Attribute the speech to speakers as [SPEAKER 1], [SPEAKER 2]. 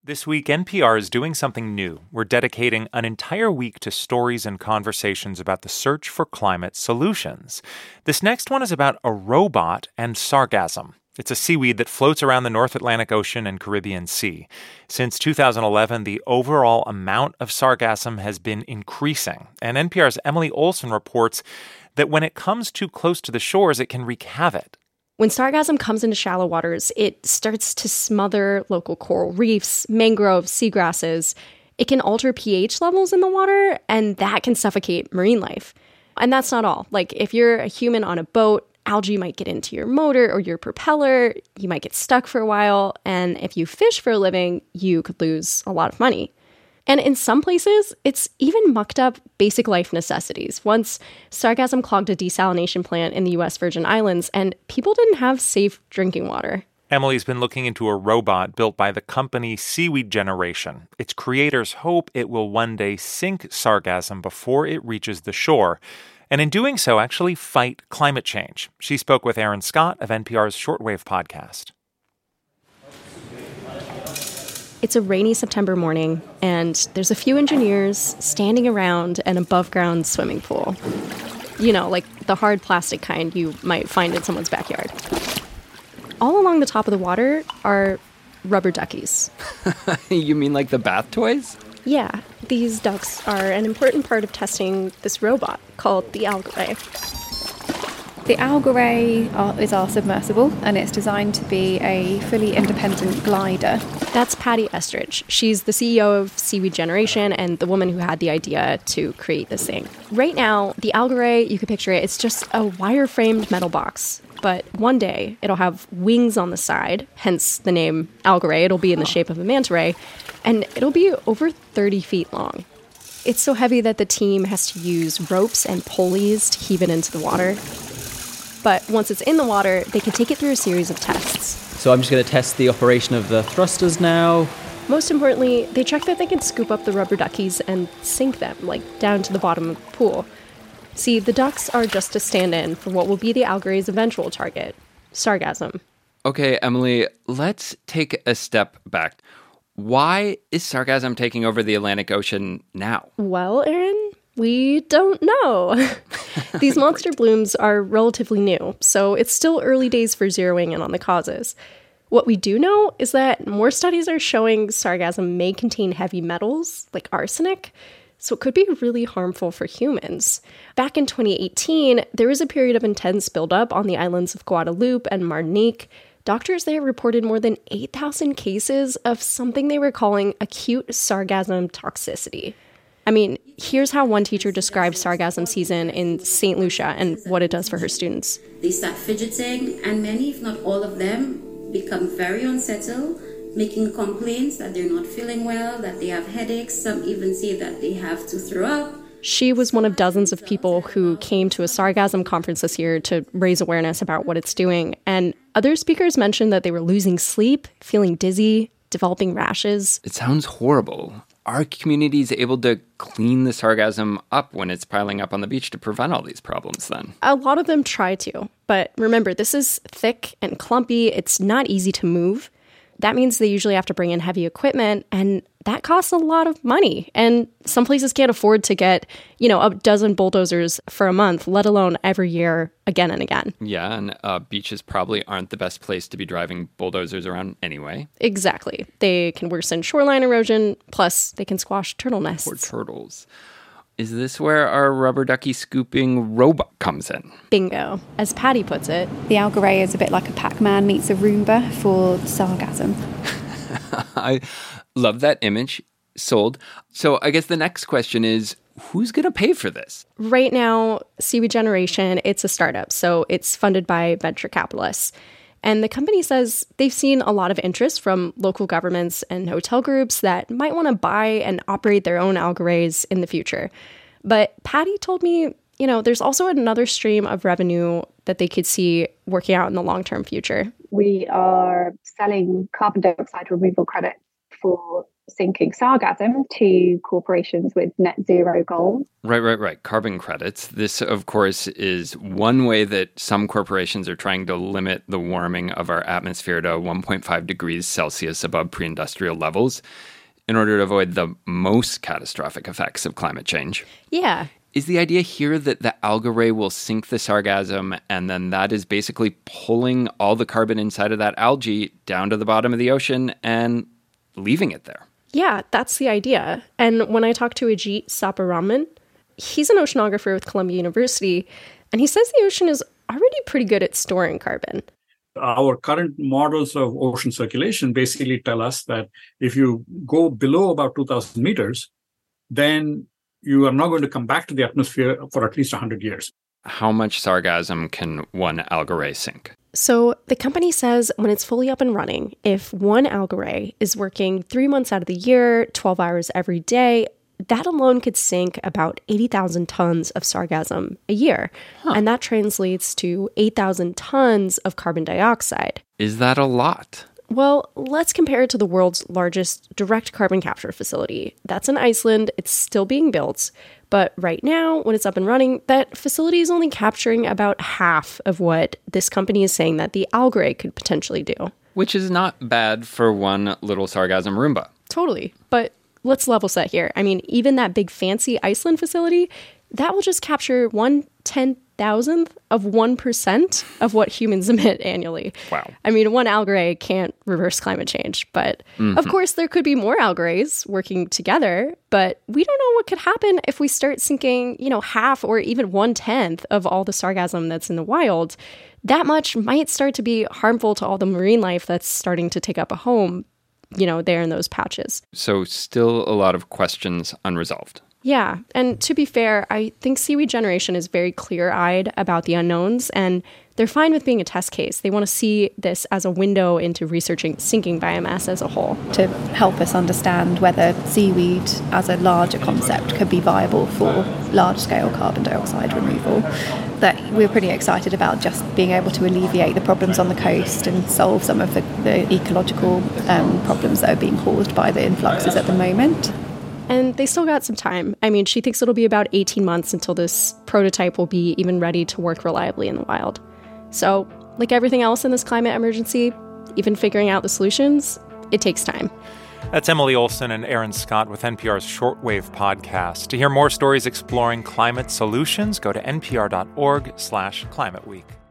[SPEAKER 1] This week, NPR is doing something new. We're dedicating an entire week to stories and conversations about the search for climate solutions. This next one is about a robot and sargassum. It's a seaweed that floats around the North Atlantic Ocean and Caribbean Sea. Since 2011, the overall amount of sargassum has been increasing. And NPR's Emily Olson reports that when it comes too close to the shores, it can wreak havoc.
[SPEAKER 2] When sargassum comes into shallow waters, it starts to smother local coral reefs, mangroves, seagrasses. It can alter pH levels in the water, and that can suffocate marine life. And that's not all. Like, if you're a human on a boat, algae might get into your motor or your propeller. You might get stuck for a while. And if you fish for a living, you could lose a lot of money. And in some places, it's even mucked up basic life necessities. Once, sargassum clogged a desalination plant in the U.S. Virgin Islands, and people didn't have safe drinking water.
[SPEAKER 1] Emily's been looking into a robot built by the company Seaweed Generation. Its creators hope it will one day sink sargassum before it reaches the shore, and in doing so, actually fight climate change. She spoke with Aaron Scott of NPR's Shortwave podcast.
[SPEAKER 2] It's a rainy September morning, and there's a few engineers standing around an above-ground swimming pool. You know, like the hard plastic kind you might find in someone's backyard. All along the top of the water are rubber duckies.
[SPEAKER 3] You mean like the bath toys?
[SPEAKER 2] Yeah, these ducks are an important part of testing this robot called the Algaray.
[SPEAKER 4] The Algaray is our submersible, and it's designed to be a fully independent glider.
[SPEAKER 2] That's Patty Estridge. She's the CEO of Seaweed Generation and the woman who had the idea to create this thing. Right now, the Algaray, you could picture it, it's just a wire-framed metal box. But one day, it'll have wings on the side, hence the name Algaray. It'll be in the shape of a manta ray, and it'll be over 30 feet long. It's so heavy that the team has to use ropes and pulleys to heave it into the water. But once it's in the water, they can take it through a series of tests.
[SPEAKER 3] So I'm just going to test the operation of the thrusters now.
[SPEAKER 2] Most importantly, they check that they can scoop up the rubber duckies and sink them, like down to the bottom of the pool. See, the ducks are just a stand-in for what will be the Algaray's eventual target, sargassum.
[SPEAKER 3] Okay, Emily, let's take a step back. Why is sargassum taking over the Atlantic Ocean now?
[SPEAKER 2] Well, Aaron, we don't know. These monster blooms are relatively new, so it's still early days for zeroing in on the causes. What we do know is that more studies are showing sargassum may contain heavy metals, like arsenic, so it could be really harmful for humans. Back in 2018, there was a period of intense buildup on the islands of Guadeloupe and Martinique. Doctors there reported more than 8,000 cases of something they were calling acute sargassum toxicity. I mean, here's how one teacher described sargassum season in St. Lucia and what it does for her students.
[SPEAKER 5] They start fidgeting, and many, if not all of them, become very unsettled, making complaints that they're not feeling well, that they have headaches. Some even say that they have to throw up.
[SPEAKER 2] She was one of dozens of people who came to a sargassum conference this year to raise awareness about what it's doing. And other speakers mentioned that they were losing sleep, feeling dizzy, developing rashes.
[SPEAKER 3] It sounds horrible. Are communities able to clean the sargassum up when it's piling up on the beach to prevent all these problems then?
[SPEAKER 2] A lot of them try to. But remember, this is thick and clumpy. It's not easy to move. That means they usually have to bring in heavy equipment, and that costs a lot of money. And some places can't afford to get, a dozen bulldozers for a month, let alone every year again and again.
[SPEAKER 3] Yeah, and beaches probably aren't the best place to be driving bulldozers around anyway.
[SPEAKER 2] Exactly. They can worsen shoreline erosion, plus they can squash turtle nests.
[SPEAKER 3] Poor turtles. Is this where our rubber ducky scooping robot comes in?
[SPEAKER 2] Bingo. As Patty puts it,
[SPEAKER 4] the Algaray is a bit like a Pac-Man meets a Roomba for sargassum.
[SPEAKER 3] I love that image. Sold. So I guess the next question is, who's going to pay for this?
[SPEAKER 2] Right now, Seaweed Generation, it's a startup, so it's funded by venture capitalists. And the company says they've seen a lot of interest from local governments and hotel groups that might want to buy and operate their own Algarays in the future. But Patty told me, there's also another stream of revenue that they could see working out in the long-term future.
[SPEAKER 6] We are selling carbon dioxide removal credits for sinking sargassum to corporations with net zero goals.
[SPEAKER 3] Right. Carbon credits. This, of course, is one way that some corporations are trying to limit the warming of our atmosphere to 1.5 degrees Celsius above pre-industrial levels in order to avoid the most catastrophic effects of climate change.
[SPEAKER 2] Yeah.
[SPEAKER 3] Is the idea here that the algae ray will sink the sargassum and then that is basically pulling all the carbon inside of that algae down to the bottom of the ocean and leaving it there?
[SPEAKER 2] Yeah, that's the idea. And when I talked to Ajit Saparaman, he's an oceanographer with Columbia University, and he says the ocean is already pretty good at storing carbon.
[SPEAKER 7] Our current models of ocean circulation basically tell us that if you go below about 2,000 meters, then you are not going to come back to the atmosphere for at least 100 years.
[SPEAKER 3] How much sargassum can one algae ray sink?
[SPEAKER 2] So the company says when it's fully up and running, if one algae ray is working 3 months out of the year, 12 hours every day, that alone could sink about 80,000 tons of sargassum a year. And that translates to 8,000 tons of carbon dioxide.
[SPEAKER 3] Is that a lot?
[SPEAKER 2] Well, let's compare it to the world's largest direct carbon capture facility. That's in Iceland. It's still being built. But right now, when it's up and running, that facility is only capturing about half of what this company is saying that the algae ray could potentially do.
[SPEAKER 3] Which is not bad for one little sargassum Roomba.
[SPEAKER 2] Totally. But let's level set here. I mean, even that big fancy Iceland facility, that will just capture 1/10,000th of 1% of what humans emit annually.
[SPEAKER 3] Wow.
[SPEAKER 2] I mean, one algae ray can't reverse climate change, but of course there could be more algae rays working together, but we don't know what could happen if we start sinking, half or even 1/10 of all the sargassum that's in the wild. That much might start to be harmful to all the marine life that's starting to take up a home, there in those patches.
[SPEAKER 3] So still a lot of questions unresolved.
[SPEAKER 2] Yeah, and to be fair, I think Seaweed Generation is very clear-eyed about the unknowns, and they're fine with being a test case. They want to see this as a window into researching sinking biomass as a whole.
[SPEAKER 4] To help us understand whether seaweed as a larger concept could be viable for large-scale carbon dioxide removal. That we're pretty excited about just being able to alleviate the problems on the coast and solve some of the ecological problems that are being caused by the influxes at the moment.
[SPEAKER 2] And they still got some time. I mean, she thinks it'll be about 18 months until this prototype will be even ready to work reliably in the wild. So, like everything else in this climate emergency, even figuring out the solutions, it takes time.
[SPEAKER 1] That's Emily Olson and Aaron Scott with NPR's Shortwave podcast. To hear more stories exploring climate solutions, go to npr.org/climateweek.